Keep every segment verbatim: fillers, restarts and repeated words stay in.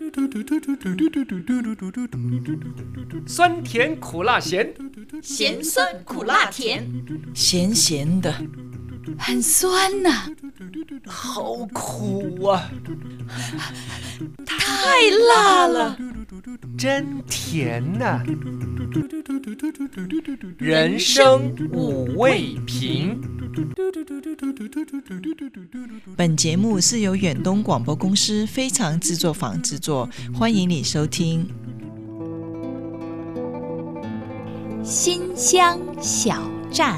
酸甜苦辣咸， 咸酸苦辣甜， 咸咸的，很酸呐、啊， 好苦啊， 太辣了， 真甜呐、啊。人生五味瓶。 本节目是由远东广播公司非常制作坊制作，欢迎你收听。 新乡小站。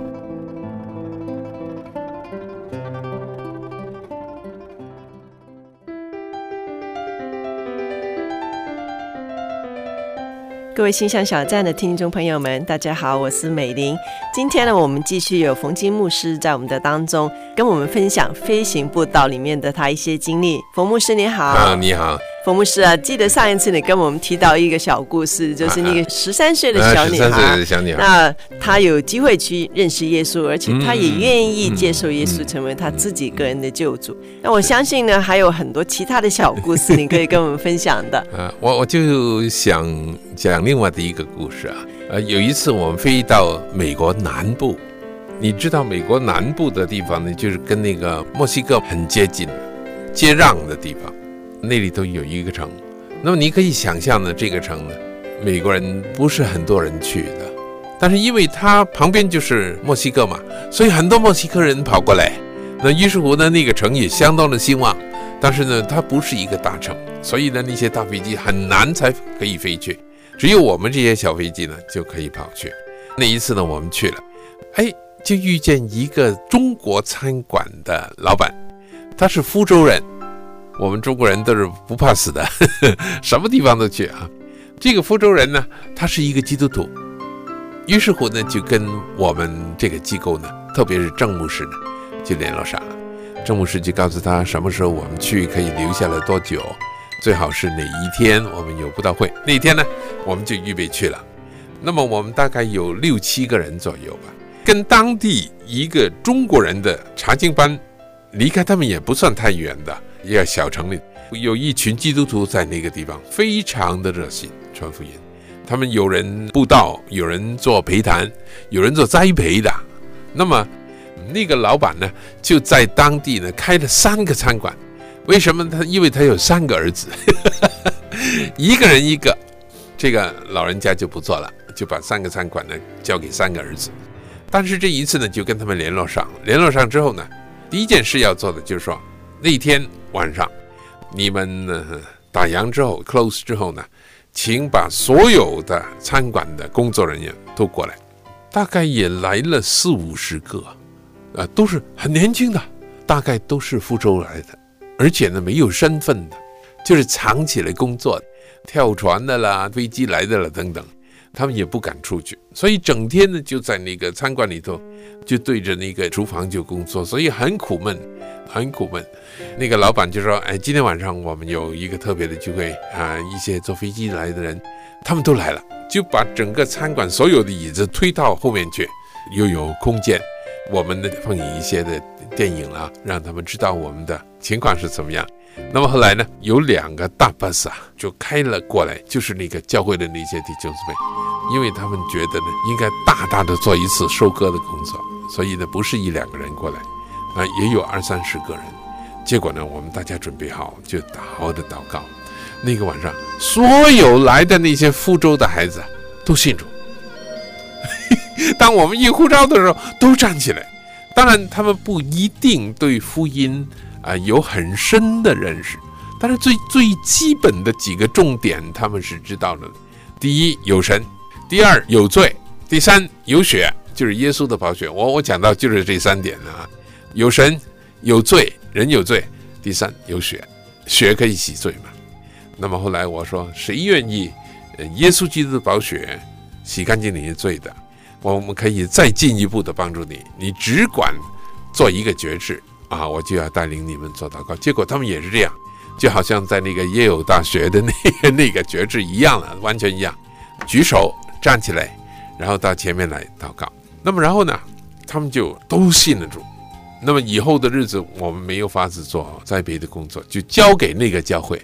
各位新乡小站的听众朋友们，大家好，我是美玲。今天呢，我们继续有冯金牧师在我们的当中跟我们分享飞行步道里面的他一些经历。冯牧师你好。 啊，你好。 冯牧师啊，记得上一次你跟我们提到一个小故事，就是那个十三岁的小女孩， 十三岁的小女孩， 那她有机会去认识耶稣，而且她也愿意接受耶稣成为她自己个人的救主。那我相信呢，还有很多其他的小故事你可以跟我们分享的。 啊，我我就想讲另外的一个故事啊。呃，有一次我们飞到美国南部，你知道美国南部的地方呢，就是跟那个墨西哥很接近的，接壤的地方。那里头有一个城，那么你可以想象呢，这个城呢，美国人不是很多人去的，但是因为它旁边就是墨西哥嘛，所以很多墨西哥人跑过来。那于是乎呢，那个城也相当的兴旺，但是呢，它不是一个大城，所以呢，那些大飞机很难才可以飞去，只有我们这些小飞机呢就可以跑去。那一次呢，我们去了，哎，就遇见一个中国餐馆的老板，他是福州人。我们中国人都是不怕死的，呵呵，什么地方都去啊。这个福州人呢，他是一个基督徒，于是乎呢，就跟我们这个机构呢，特别是郑牧师呢，就联络上了。郑牧师就告诉他什么时候我们去，可以留下来多久，最好是哪一天我们有布道会，那天呢，我们就预备去了。那么我们大概有六七个人左右吧，跟当地一个中国人的查经班，离开他们也不算太远的。一个小城里有一群基督徒在那个地方非常的热心传福音，他们有人布道，有人做陪谈，有人做栽培的。那么那个老板呢，就在当地呢开了三个餐馆。为什么他？因为他有三个儿子一个人一个，这个老人家就不做了，就把三个餐馆呢交给三个儿子。但是这一次呢，就跟他们联络上联络上之后呢，第一件事要做的就是说，那天晚上你们呢打烊之后 close 之后呢，请把所有的餐馆的工作人员都过来。大概也来了四五十个、呃、都是很年轻的，大概都是福州来的，而且呢没有身份的，就是藏起来工作的，跳船的啦，飞机来的啦等等，他们也不敢出去，所以整天呢就在那个餐馆里头，就对着那个厨房就工作，所以很苦闷很苦闷。那个老板就说，哎，今天晚上我们有一个特别的聚会啊，一些坐飞机来的人他们都来了，就把整个餐馆所有的椅子推到后面去，又有空间，我们呢放映一些的电影啦，让他们知道我们的情况是怎么样。那么后来呢，有两个大巴士啊就开了过来，就是那个教会的那些弟兄姊妹，因为他们觉得呢应该大大的做一次收割的工作，所以呢不是一两个人过来啊，也有二三十个人。结果呢，我们大家准备好就好好的祷告。那个晚上，所有来的那些福州的孩子都信主。当我们一呼召的时候，都站起来。当然，他们不一定对福音啊、呃、有很深的认识，但是最最基本的几个重点他们是知道的。第一，有神；第二，有罪；第三，有血，就是耶稣的宝血。我我讲到就是这三点啊，有神。有罪，人有罪。第三，有血，血可以洗罪嘛。那么后来我说，谁愿意耶稣基督的宝血洗干净你的罪的，我们可以再进一步的帮助你，你只管做一个决志啊，我就要带领你们做祷告。结果他们也是这样，就好像在那个耶鲁大学的那个那个决志一样了，完全一样，举手站起来，然后到前面来祷告。那么然后呢，他们就都信了主。那么以后的日子，我们没有法子做栽培的工作，就交给那个教会。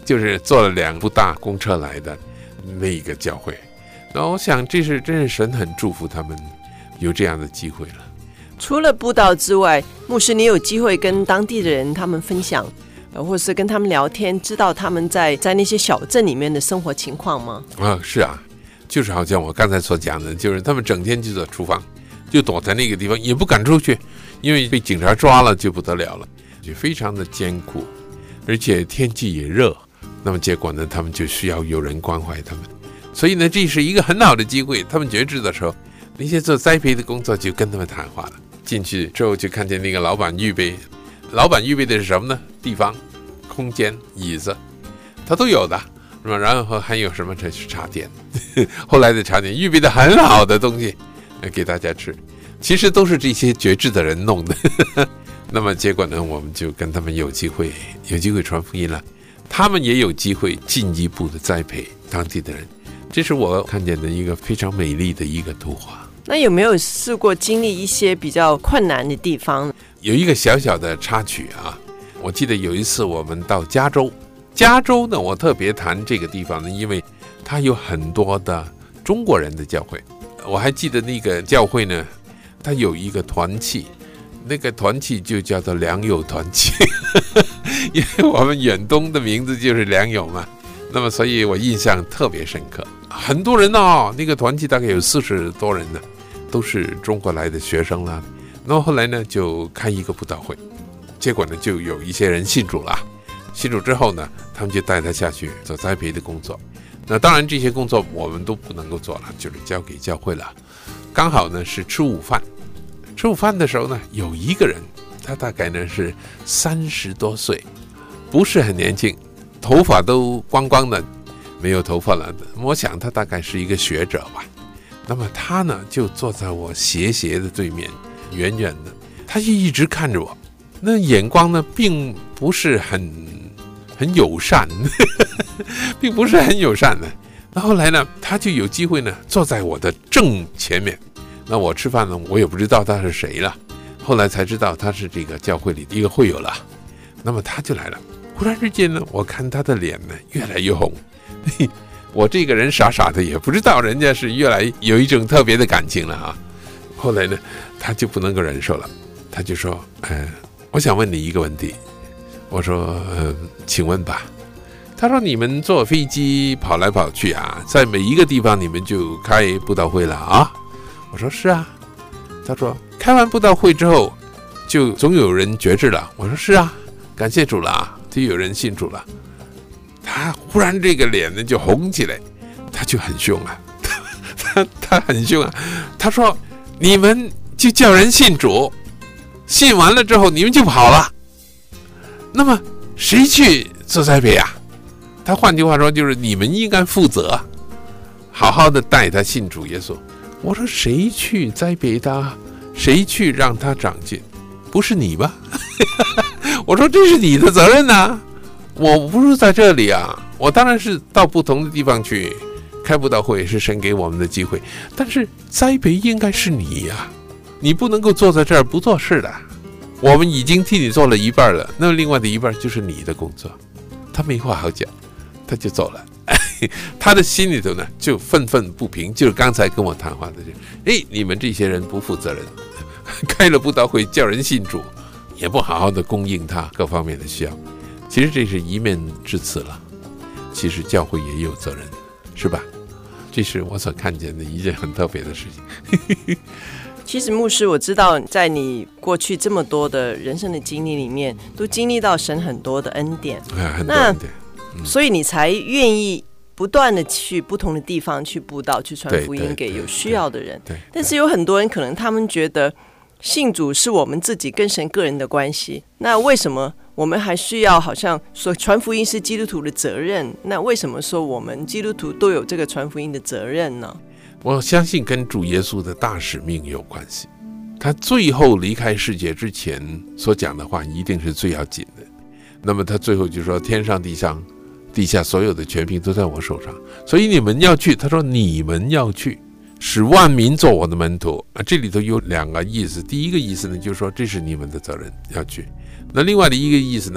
就是坐了两部大公车来的那一个教会。然后我想这是真是神很祝福他们有这样的机会了。 除了布道之外，牧师你有机会跟当地的人他们分享，呃，或是跟他们聊天，知道他们在在那些小镇里面的生活情况吗？ 啊，是啊，就是好像我刚才所讲的，就是他们整天就在厨房，就躲在那个地方，也不敢出去，因为被警察抓了就不得了了，就非常的艰苦，而且天气也热，那么结果呢，他们就需要有人关怀他们，所以呢，这是一个很好的机会。他们觉知的时候，那些做栽培的工作就跟他们谈话了。进去之后就看见那个老板预备，老板预备的是什么呢？地方、空间、椅子，他都有的，是吧？然后还有什么？这是茶点，后来的茶点预备的很好的东西给大家吃，其实都是这些觉知的人弄的。那么结果呢，我们就跟他们有机会，有机会传福音了，他们也有机会进一步的栽培当地的人，这是我看见的一个非常美丽的一个图画。 那有没有试过经历一些比较困难的地方？ 有一个小小的插曲啊，我记得有一次我们到加州，加州呢，我特别谈这个地方呢，因为它有很多的中国人的教会。我还记得那个教会呢，它有一个团契，那个团契就叫做良友团契，因为我们远东的名字就是良友嘛，那么所以我印象特别深刻。很多人哦，那个团契大概有四十多人呢，都是中国来的学生啦。然后后来呢，就开一个布道会，结果呢，就有一些人信主了。信主之后呢，他们就带他下去做栽培的工作。那当然这些工作我们都不能够做了，就是交给教会了。刚好呢是吃午饭，吃午饭的时候呢，有一个人，他大概呢是三十多岁，不是很年轻，头发都光光的，没有头发了。我想他大概是一个学者吧。那么他呢就坐在我斜斜的对面，远远的，他就一直看着我，那眼光呢并不是很很友善，并不是很友善的。那后来呢，他就有机会呢坐在我的正前面。那我吃饭呢，我也不知道他是谁了，后来才知道他是这个教会里的一个会友了。那么他就来了，忽然之间呢，我看他的脸呢越来越红。我这个人傻傻的也不知道人家是越来有一种特别的感情了啊。后来呢，他就不能够忍受了，他就说：“呃，我想问你一个问题。”我说：“呃，请问吧。”他说：“你们坐飞机跑来跑去啊，在每一个地方你们就开布道会了啊？”我说：“是啊。”他说：“开完布道会之后，就总有人觉知了。”我说：“是啊，感谢主了啊，就有人信主了。”他忽然这个脸呢就红起来，他就很凶啊，他他很凶啊。他说：“你们就叫人信主，信完了之后你们就跑了，那么谁去做栽培啊？”他换句话说就是你们应该负责，好好的带他信主耶稣。我说：“谁去栽培他？谁去让他长进？不是你吧？”我说：“这是你的责任啊。我不是在这里啊，我当然是到不同的地方去开布道会，是神给我们的机会，但是栽培应该是你呀、啊，你不能够坐在这儿不做事的。我们已经替你做了一半了，那么另外的一半就是你的工作。”他没话好讲，他就走了。他的心里头呢就愤愤不平，就是刚才跟我谈话的人，哎，你们这些人不负责任，开了布道会叫人信主，也不好好的供应他各方面的需要。其实这是一面之词了，其实教会也有责任，是吧？这是我所看见的一件很特别的事情。 其实牧师，我知道在你过去这么多的人生的经历里面，都经历到神很多的恩典， 啊、很多恩典、 嗯、所以你才愿意不断的去不同的地方去布道，去传福音给有需要的人。但是有很多人可能他们觉得信主是我们自己跟神个人的关系，那为什么我们还需要好像说传福音是基督徒的责任？那为什么说我们基督徒都有这个传福音的责任呢？ 我相信跟主耶稣的大使命有关系，他最后离开世界之前所讲的话一定是最要紧的。那么他最后就说：“天上地上地下所有的权柄都在我手上，所以你们要去。”他说：“你们要去，使万民做我的门徒。”啊，这里头有两个意思。第一个意思呢，就是说这是你们的责任要去。那另外的一个意思呢，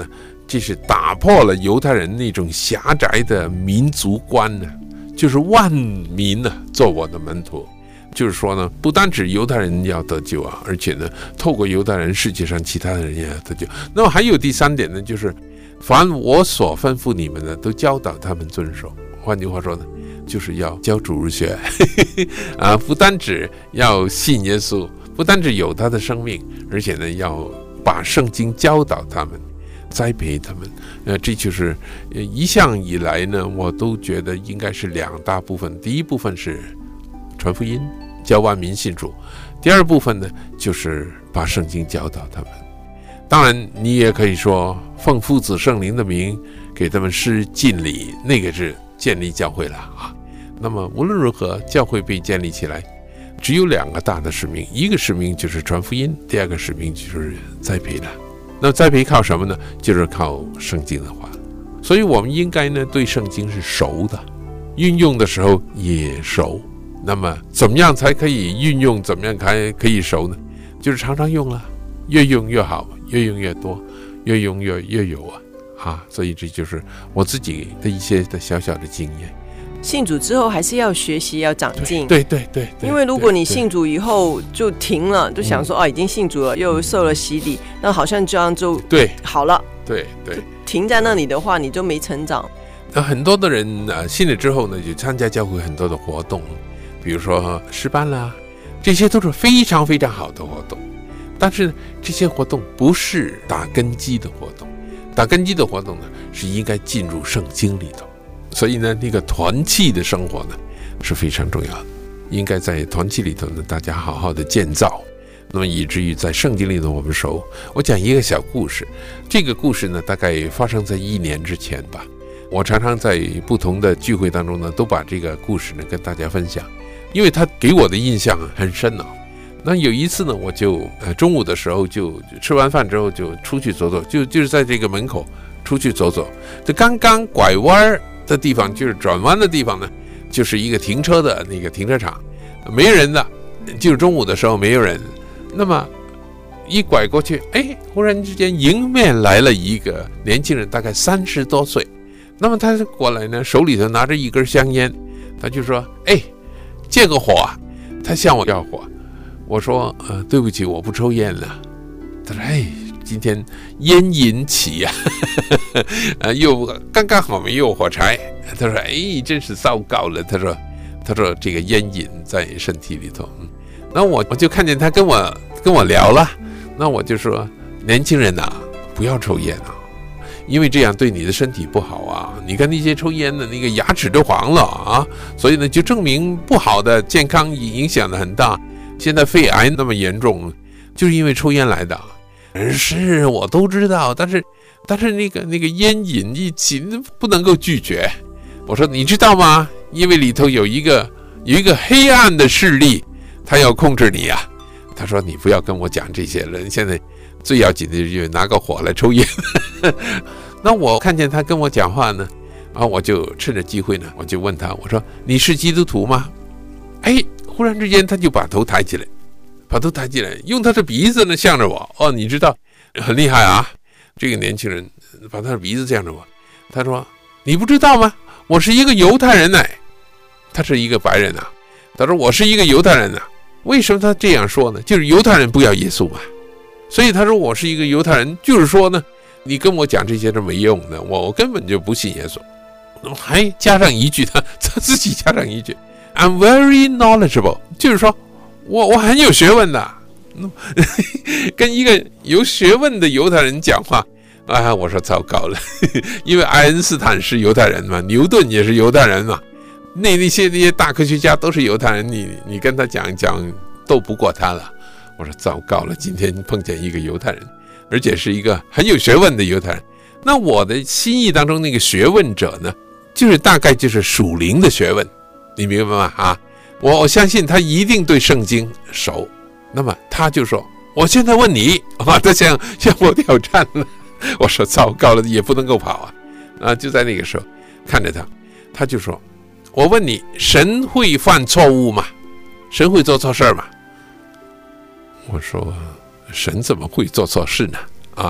这是打破了犹太人那种狭窄的民族观呢，就是万民呢做我的门徒。就是说呢，不单指犹太人要得救啊，而且呢，透过犹太人，世界上其他的人也要得救。那么还有第三点呢，就是凡我所吩咐你们的，都教导他们遵守。换句话说呢，就是要教主日学啊，不单指要信耶稣，不单指有他的生命，而且呢，要把圣经教导他们，栽培他们。呃，这就是一向以来呢，我都觉得应该是两大部分。第一部分是传福音，教万民信主；第二部分呢，就是把圣经教导他们。当然，你也可以说奉父子圣灵的名给他们施浸礼，那个是建立教会了啊。那么无论如何，教会被建立起来，只有两个大的使命，一个使命就是传福音，第二个使命就是栽培了。那栽培靠什么呢？就是靠圣经的话。所以我们应该呢对圣经是熟的，运用的时候也熟。那么怎么样才可以运用，怎么样才可以熟呢？就是常常用了，越用越好，越用越多，越用越越有啊啊！所以这就是我自己的一些的小小的经验。 信主之后还是要学习，要长进。 对对 对, 对, 对， 因为如果你信主以后就停了，就想说、嗯、哦，已经信主了，又受了洗礼，那好像这样就对好了。 对对， 停在那里的话，你就没成长。 那很多的人呃信了之后呢，就参加教会很多的活动，比如说诗班啦，这些都是非常非常好的活动。但是这些活动不是打根基的活动，打根基的活动呢，是应该进入圣经里头。所以呢，那个团契的生活呢是非常重要的，应该在团契里头呢，大家好好的建造，那么以至于在圣经里头我们熟。我讲一个小故事，这个故事呢大概发生在一年之前吧。我常常在不同的聚会当中呢，都把这个故事呢跟大家分享，因为它给我的印象很深哦。那有一次呢，我就呃中午的时候就吃完饭之后就出去走走，就就是在这个门口出去走走，就刚刚拐弯的地方，就是转弯的地方呢，就是一个停车的那个停车场，没人的，就是中午的时候没有人。那么一拐过去，哎，忽然之间迎面来了一个年轻人，大概三十多岁。那么他过来呢，手里头拿着一根香烟，他就说：“哎，借个火啊！”他向我要火，我说：“呃，对不起，我不抽烟了。”他说：“哎。”今天烟瘾起呀、啊呃，又刚刚好没有火柴。他说：“哎，真是糟糕了。”他说：“他说这个烟瘾在身体里头。”那我我就看见他跟我跟我聊了，那我就说：“年轻人呐、啊，不要抽烟啊，因为这样对你的身体不好啊。你看那些抽烟的那个牙齿都黄了啊，所以呢，就证明不好的健康影响的很大。现在肺癌那么严重，就是因为抽烟来的。”是我都知道，但是但是那个那个烟瘾一起不能够拒绝。我说你知道吗？因为里头有一个有一个黑暗的势力，他要控制你啊。他说你不要跟我讲这些了，现在最要紧的就是拿个火来抽烟。那我看见他跟我讲话呢，然后我就趁着机会呢，我就问他，我说你是基督徒吗？哎，忽然之间他就把头抬起来。把头抬起来，用他的鼻子呢向着我。哦，你知道很厉害啊！这个年轻人把他的鼻子向着我，他说：“你不知道吗？我是一个犹太人呢。”他是一个白人啊。他说：“我是一个犹太人啊。”为什么他这样说呢？就是犹太人不要耶稣嘛。所以他说我是一个犹太人，就是说呢，你跟我讲这些都没用的，我我根本就不信耶稣。那么还加上一句，他他自己加上一句 ：“I'm very knowledgeable”， 就是说。我我很有学问的，跟一个有学问的犹太人讲话啊！我说糟糕了，因为爱因斯坦是犹太人嘛，牛顿也是犹太人嘛，那那些那些大科学家都是犹太人，你你跟他讲讲斗不过他了。我说糟糕了，今天碰见一个犹太人，而且是一个很有学问的犹太人。那我的心意当中那个学问者呢，就是大概就是属灵的学问，你明白吗？啊！我我相信他一定对圣经熟，那么他就说：“我现在问你，啊，他向向我挑战了。”我说：“糟糕了，也不能够跑啊！”啊，就在那个时候看着他，他就说：“我问你，神会犯错误吗？神会做错事吗？”我说：“神怎么会做错事呢？”啊，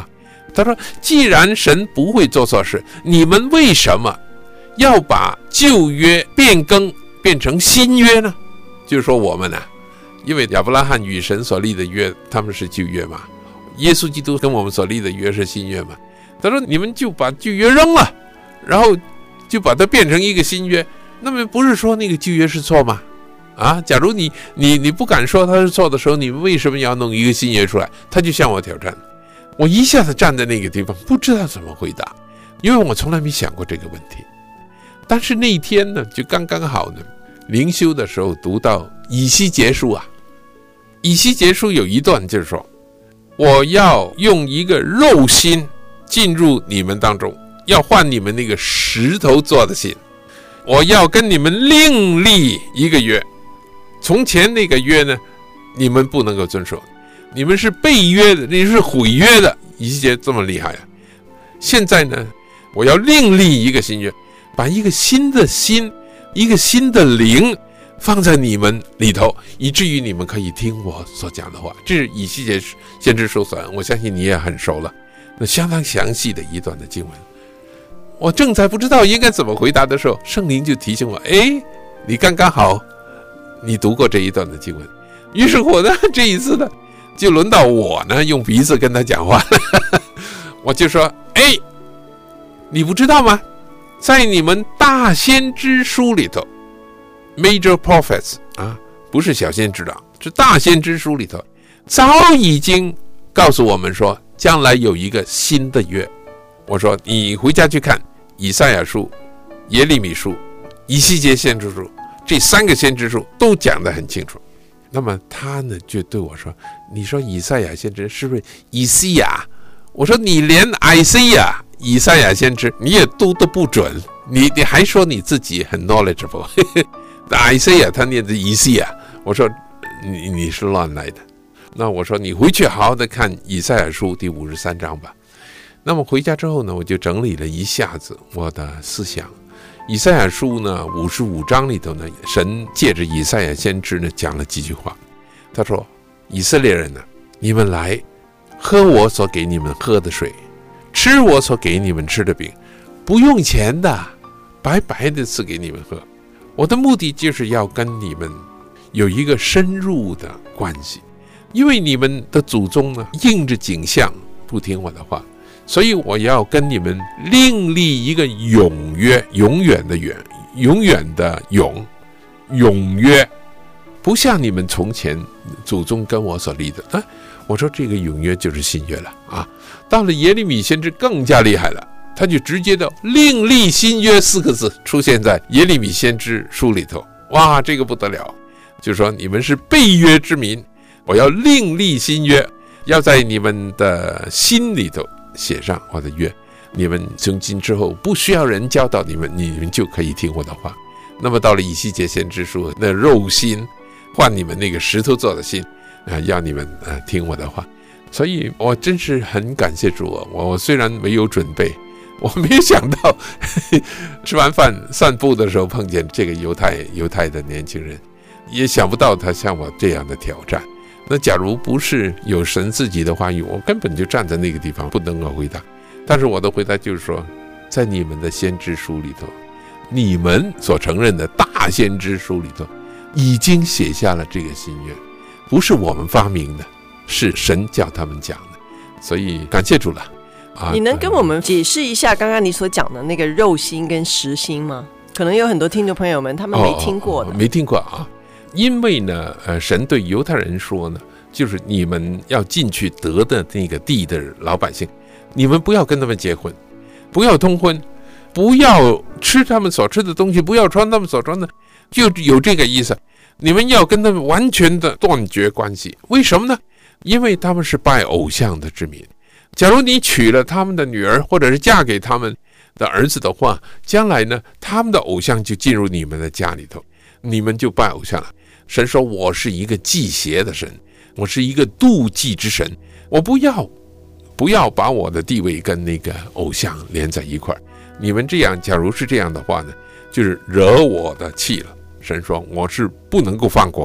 他说既然神不会做错事，你们为什么要把旧约变更变成新约呢？就是说我们啊，因为亚伯拉罕与神所立的约他们是旧约嘛，耶稣基督跟我们所立的约是新约嘛。他说你们就把旧约扔了，然后就把它变成一个新约，那么不是说那个旧约是错吗？啊，假如你你你不敢说它是错的时候，你为什么要弄一个新约出来？他就向我挑战，我一下子站在那个地方，不知道怎么回答，因为我从来没想过这个问题。但是那一天呢，就刚刚好呢，灵修的时候读到以西结书啊，以西结书有一段就是说，我要用一个肉心进入你们当中，要换你们那个石头做的心，我要跟你们另立一个约。从前那个约呢，你们不能够遵守，你们是背约的，你是毁约的。以西结这么厉害啊！现在呢，我要另立一个新约，把一个新的心，一个新的灵放在你们里头，以至于你们可以听我所讲的话。这是以西结先知书所，我相信你也很熟了，那相当详细的一段的经文。我正在不知道应该怎么回答的时候，圣灵就提醒我，哎，你刚刚好你读过这一段的经文。于是我呢，这一次呢，就轮到我呢用鼻子跟他讲话了。我就说，哎，你不知道吗？在你们大先知书里头 Major Prophets 啊，不是小先知了，是大先知书里头早已经告诉我们说，将来有一个新的约。我说你回家去看以赛亚书、耶利米书、以西结先知书，这三个先知书都讲得很清楚。那么他呢就对我说，你说以赛亚先知是不是以西亚？我说你连以西亚以赛亚先知你也读得不准，你你还说你自己很 knowledgeable。 以西亚他念的以西亚，我说你你是乱来的。那我说你回去好好的看以赛亚书第五十三章吧。那么回家之后呢，我就整理了一下子我的思想。以赛亚书呢五十五章里头呢，神借着以赛亚先知呢讲了几句话。他说，以色列人呢，你们来喝我所给你们喝的水，吃我所给你们吃的饼，不用钱的，白白的赐给你们喝。我的目的就是要跟你们有一个深入的关系，因为你们的祖宗呢应着景象不听我的话，所以我要跟你们另立一个永约，永远的远，永远的永，永约，不像你们从前祖宗跟我所立的。啊，我说这个永约就是新约了啊！到了耶利米先知更加厉害了，他就直接的另立新约四个字出现在耶利米先知书里头。哇，这个不得了！就说你们是背约之民，我要另立新约，要在你们的心里头写上我的约，你们从今之后不需要人教导你们，你们就可以听我的话。那么到了以西结先知书，那肉心换你们那个石头做的心啊，要你们啊听我的话。所以我真是很感谢主啊！我我虽然没有准备，我没有想到呵呵吃完饭散步的时候碰见这个犹太犹太的年轻人，也想不到他像我这样的挑战。那假如不是有神自己的话语，我根本就站在那个地方不能够回答。但是我的回答就是说，在你们的先知书里头，你们所承认的大先知书里头，已经写下了这个心愿，不是我们发明的，是神叫他们讲的。所以感谢主了啊！ 你能跟我们解释一下刚刚你所讲的那个肉心跟实心吗？可能有很多听众朋友们他们没听过的。 哦哦哦、没听过啊。因为呢，呃，神对犹太人说呢，就是你们要进去得的那个地的老百姓，你们不要跟他们结婚，不要通婚，不要吃他们所吃的东西，不要穿他们所穿的，就有这个意思。你们要跟他们完全的断绝关系。为什么呢？因为他们是拜偶像的之民。假如你娶了他们的女儿，或者是嫁给他们的儿子的话，将来呢，他们的偶像就进入你们的家里头，你们就拜偶像了。神说，我是一个忌邪的神，我是一个妒忌之神，我不要不要把我的地位跟那个偶像连在一块儿。你们这样，假如是这样的话呢，就是惹我的气了。神说，我是不能够放过的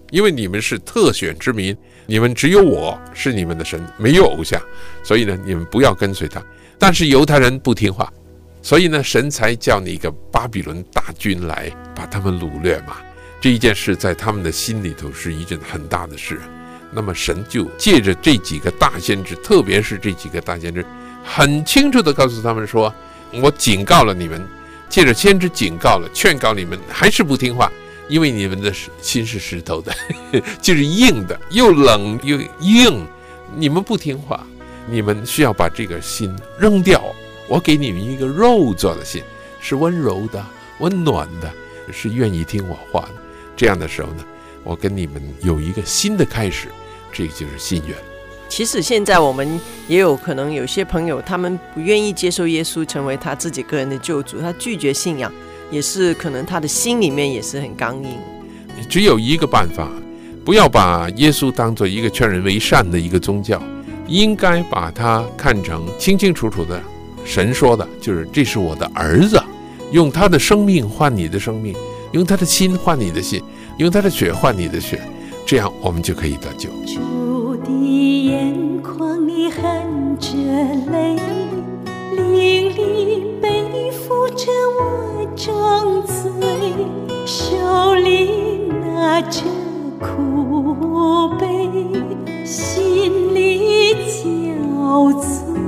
因为你们是特选之民，你们只有我是你们的神，没有偶像，所以呢，你们不要跟随他。但是犹太人不听话，所以呢，神才叫你一个巴比伦大军来把他们掳掠嘛。这一件事在他们的心里头是一件很大的事。那么神就借着这几个大先知，特别是这几个大先知，很清楚地告诉他们说，我警告了你们，借着先知警告了，劝告你们，还是不听话，因为你们的心是石头的，就是硬的，又冷又硬，你们不听话，你们需要把这个心扔掉。我给你们一个肉做的心，是温柔的、温暖的，是愿意听我话的。这样的时候呢，我跟你们有一个新的开始，这个就是心愿。 其实现在我们也有可能有些朋友，他们不愿意接受耶稣成为他自己个人的救主，他拒绝信仰，也是可能他的心里面也是很刚硬。 只有一个办法，不要把耶稣当作一个劝人为善的一个宗教，应该把它看成清清楚楚的，神说的就是这是我的儿子，用他的生命换你的生命，用他的心换你的心，用他的血换你的血，这样我们就可以得救。 主的眼眶里含着泪，淋漓背负着我重罪，手里拿着苦杯，心里憔悴。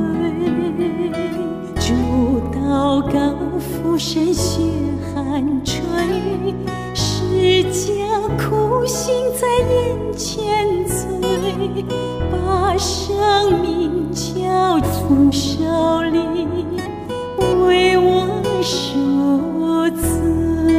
主祷告父神血汗垂，十架苦心在眼前催，把生命交出手里，为我赎罪。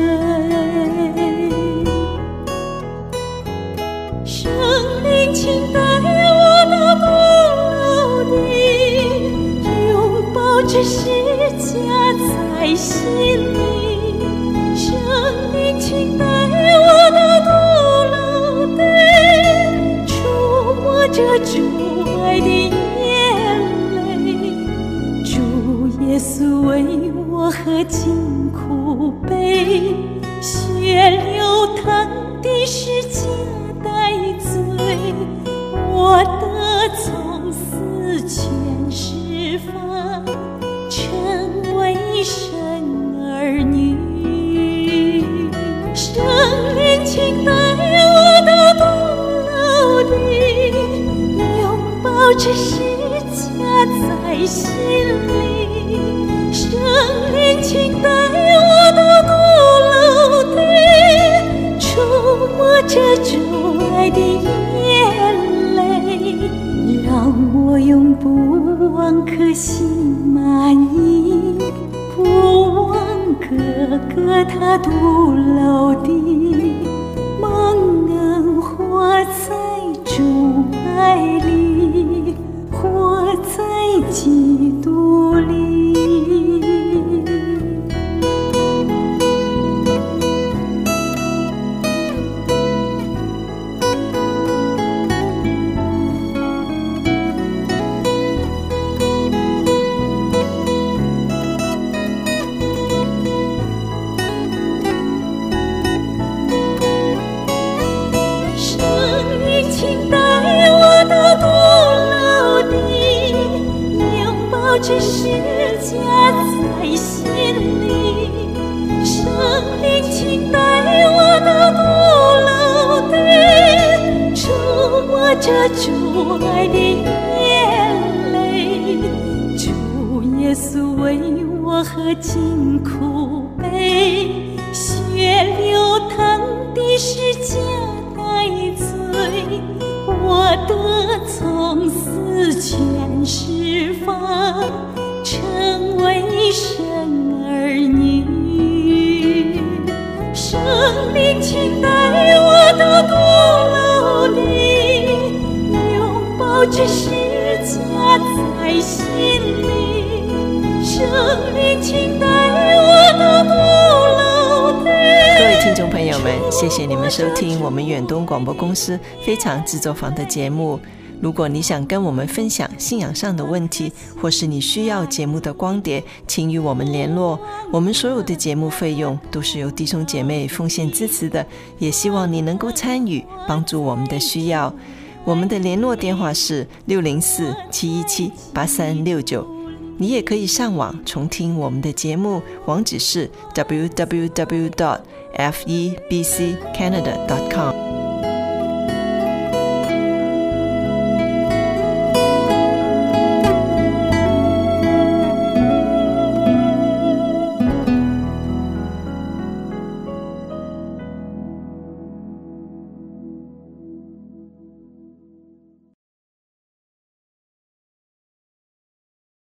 圣灵请带我到不老地，拥抱着十架在心里。圣灵请带我到不老地，触摸着主爱的眼泪。主耶稣为我喝尽苦杯，血流淌的十架代罪，我得从死权释放，成为神儿女。圣灵请带我到不老地，拥抱着十架在心里。圣灵请带我到不老地，触摸着主爱的眼泪，让我永不忘可心满意，不忘哥哥他独老的蒙恩，活在主爱里，活在基督里。这十架在心里，圣灵请带我到不老地，触摸着主爱的眼泪。主耶稣为我喝尽苦杯，血流淌的十架代罪，我得从死权释放，成为神儿女。圣灵请带我到不老地，拥抱着十架在心里。圣灵请带我到不老地。 各位听众朋友们，谢谢你们收听我们远东广播公司非常制作坊的节目。 如果你想跟我们分享信仰上的问题，或是你需要节目的光碟，请与我们联络。我们所有的节目费用都是由弟兄姐妹奉献支持的，也希望你能够参与，帮助我们的需要。我们的联络电话是六零四七一七八三六九，你也可以上网重听我们的节目，网址是 double-u double-u double-u dot f e b c canada dot com。